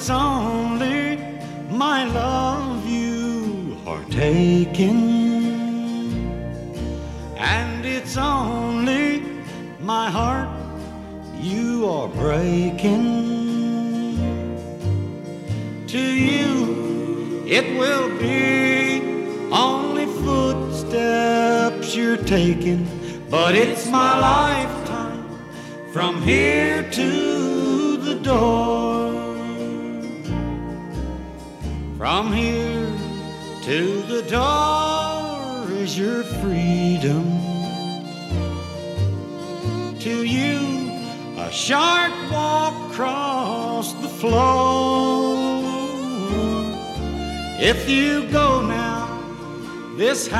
it's only my love you are taking, and it's only my heart you are breaking. To you it will be only footsteps you're taking, but it's my lifetime from here to the door. From here to the door is your freedom. To you, a short walk across the floor. If you go now, this